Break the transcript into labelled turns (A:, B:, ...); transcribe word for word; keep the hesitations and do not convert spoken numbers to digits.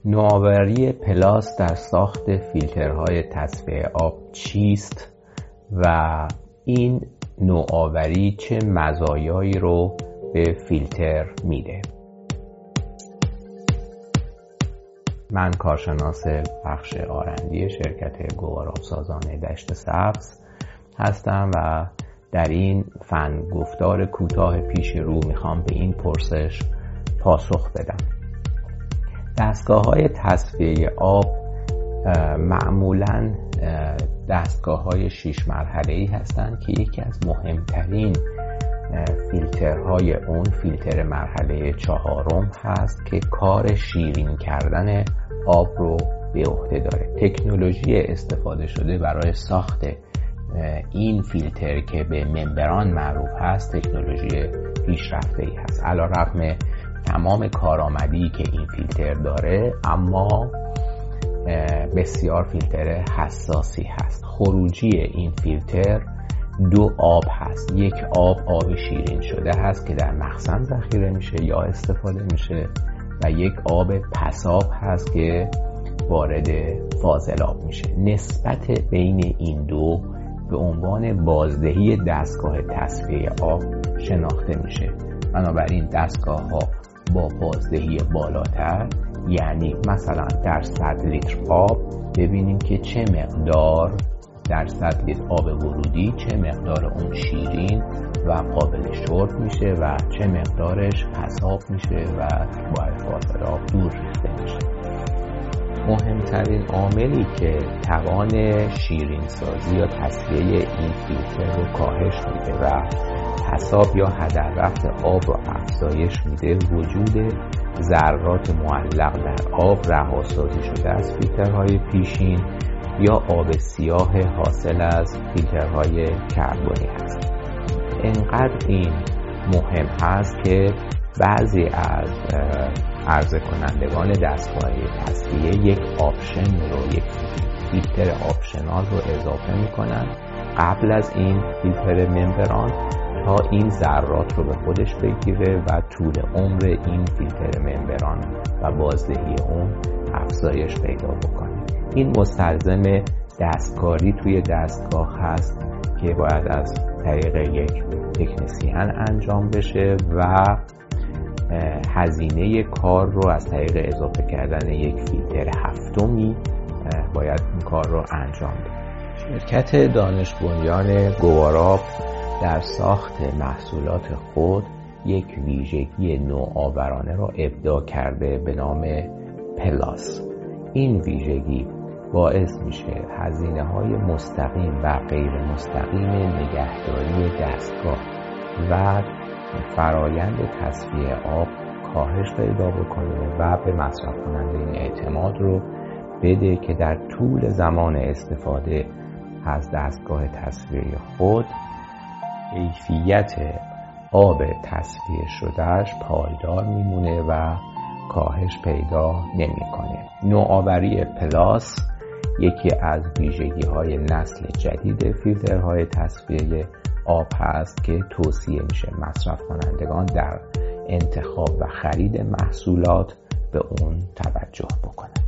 A: نوآوری پلاس در ساخت فیلترهای تصفیه آب چیست و این نوآوری چه مزایایی رو به فیلتر میده؟ من کارشناس بخش آرندی شرکت گواراب سازان دشت سبز هستم و در این فن گفتار کوتاه پیش رو میخوام به این پرسش پاسخ بدم. دستگاه‌های تصفیه آب معمولاً دستگاه‌های شش مرحله‌ای هستند که یکی از مهمترین فیلترهای اون فیلتر مرحله چهارم هست که کار شیرین کردن آب رو به عهده داره. تکنولوژی استفاده شده برای ساخت این فیلتر که به ممبران معروف هست تکنولوژی پیشرفته‌ای هست. علی‌رغم تمام کارآمدی که این فیلتر داره اما بسیار فیلتر حساسی هست. خروجی این فیلتر دو آب هست. یک آب آب شیرین شده هست که در مخزن ذخیره میشه یا استفاده میشه و یک آب پساب هست که وارد فاضلاب میشه. نسبت بین این دو به عنوان بازدهی دستگاه تصفیه آب شناخته میشه. بنابراین دستگاه ها با بازدهی بالاتر، یعنی مثلا در صد لیتر آب ببینیم که چه مقدار در صد لیتر آب ورودی چه مقدار اون شیرین و قابل شرب میشه و چه مقدارش پساب میشه و با فاصله آب دور ریخته میشه. مهمترین عاملی که توان شیرین سازی یا تصفیه این فیلتر رو کاهش میده و پساب یا هدر رفت آب رو افزایش میده وجود ذرات معلق در آب رهاسازی شده از فیلترهای پیشین یا آب سیاه حاصل از فیلترهای کربنی هست. انقدر این مهم هست که بعضی از عرضه کنندگان دستگاه تصفیه یک آپشن رو یک فیلتر آپشنال رو اضافه میکنن قبل از این فیلتر ممبران تا این ذرات رو به خودش بگیره و طول عمر این فیلتر ممبران و بازدهی اون افزایش پیدا بکنه. این مستلزم دستکاری توی دستگاه هست که باید از طریق یک تکنسین انجام بشه و هزینه کار رو از طریق اضافه کردن یک فیلتر هفتمی باید این کار رو انجام بده. شرکت دانش بنیان گواراب در ساخت محصولات خود یک ویژگی نوآورانه را ابداع کرده به نام پلاس. این ویژگی باعث میشه هزینه های مستقیم و غیر مستقیم نگهداری دستگاه و فرایند تصفیه آب کاهش پیدا بکنه و به مصرف کننده این اعتماد رو بده که در طول زمان استفاده از دستگاه تصفیه خود کیفیت آب تصفیه شدهش پایدار میمونه و کاهش پیدا نمیکنه. نوآوری پلاس یکی از ویژگی های نسل جدید فیلترهای تصفیه آب هست که توصیه میشه مصرف کنندگان در انتخاب و خرید محصولات به اون توجه بکنن.